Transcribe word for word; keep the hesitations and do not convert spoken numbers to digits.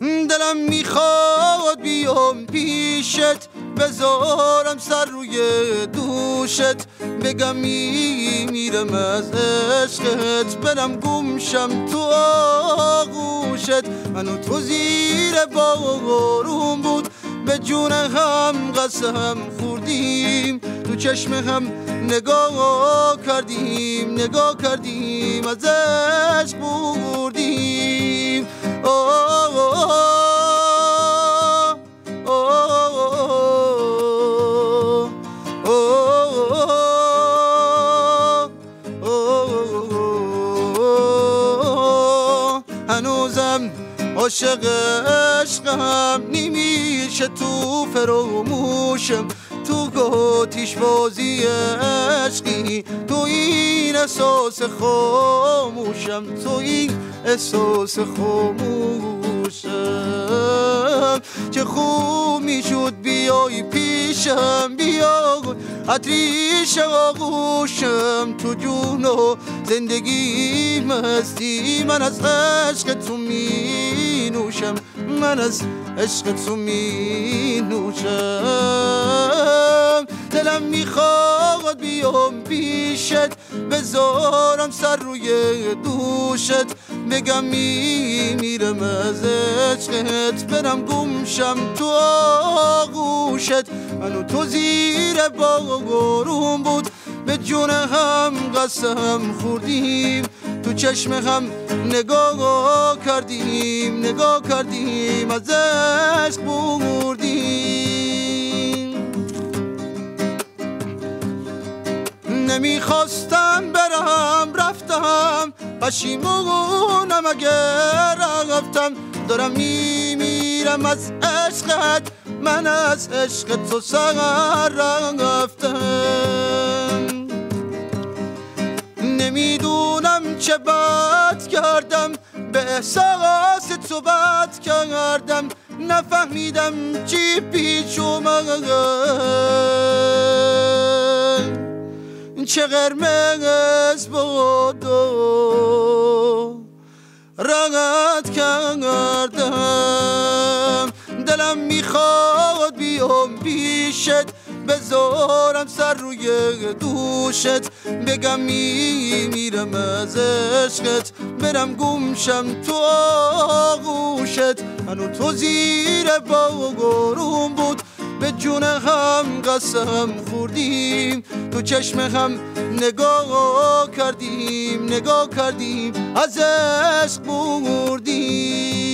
دلم میخواد بیام پیشت بذارم سر روی دوشت بگم میمیرم از عشقت برم گمشم تو آغوشت منو تو زیر بارون بود به جون هم قسم خوردیم تو چشم هم نگاه کردیم نگاه کردیم از عشق بردیم آه آه هنوزم عاشق عشقم نمیشه تو فراموشم تو گاتیش بازی عشقی تو این احساس خاموشم تو این احساس خاموشم چه خوب میشد بیای پیشم بیا عطریش آغوشم تو جون و زندگی مستی من از عشق تو می نوشم من از عشق تو می نوشم دلم میخواد بیام پیشت بذارم سر روی دوشت بگم میمیرم از عشقت برم گمشم تو آغوشت منو تو زیر بارون بود به جون هم قسم خوردیم تو چشم هم نگاه کردیم نگاه کردیم از عشق بردیم نمیخواستم برم رفتم پشیمونم اگر رفتم دارم میمیرم از عشقت من از عشق تو سر رفتم نمیدونم چه بد کردم به احساس تو بد کردم نفهمیدم چی پیش اومد چه قرمز بود و رنگت کردم دلم میخواد بیام پیشت بذارم سر روی دوشت بگم میمیرم از عشقت برم گمشم تو آغوشت منو تو زیر بارون بود به جون هم قسم خوردیم تو چشم هم نگاه کردیم نگاه کردیم از عشق بردیم